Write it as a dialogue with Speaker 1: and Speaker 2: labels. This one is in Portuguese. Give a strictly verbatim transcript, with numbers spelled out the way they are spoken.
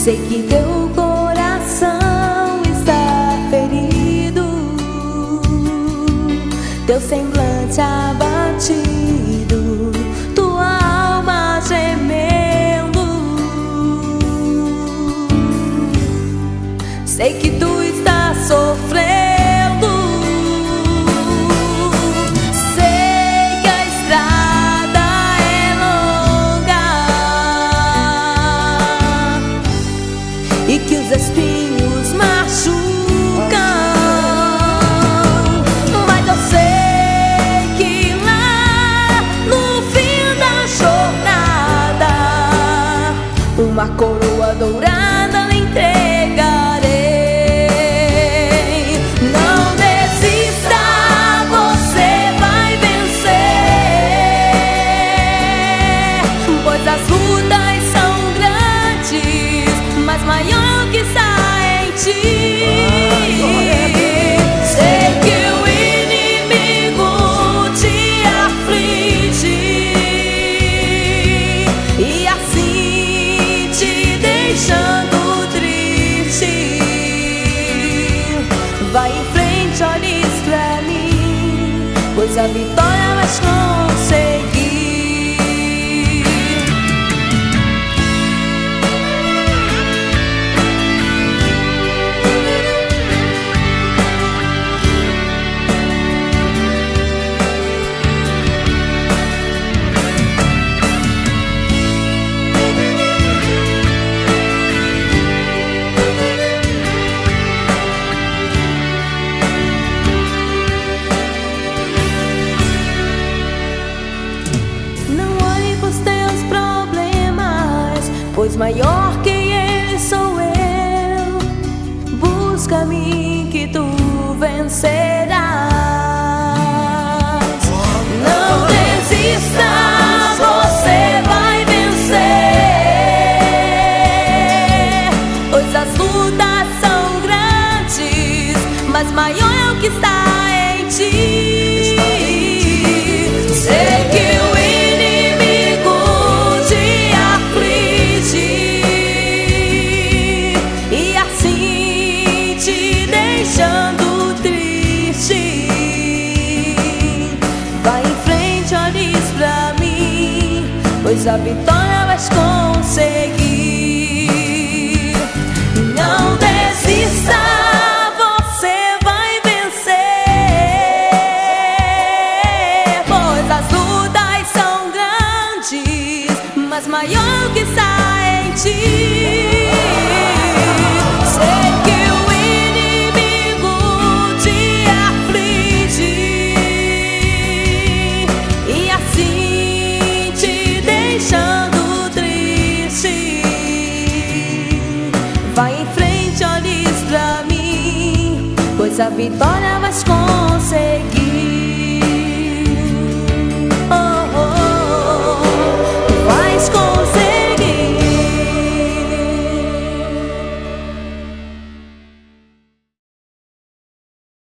Speaker 1: Sei que teu coração está ferido, teu semblante abatido, tua alma gemendo. Sei que tu estás sofrendo. Sei que a estrada é longa e que os espinhos machucam, mas eu sei que lá no fim da jornada uma coroa dourada lhe entregarei. Não desista, você vai vencer, pois as lutas são grandes, mas maior que está em ti. Sei que o inimigo te aflige e assim te deixando triste. Vai em frente, olhe pra mim, pois a vitória vais conseguir. Pois maior que ele sou eu, busca-me que tu vencerás. Não desista, você vai vencer, pois as lutas são grandes, mas maior é o que está em ti. Sei que o deixando triste. Vai em frente, olhe pra mim, pois a vitória vais conseguir. Não desista, você vai vencer, pois as lutas são grandes, mas maior que está em ti. Sei que vai em frente, olhe pra mim, pois a vitória vais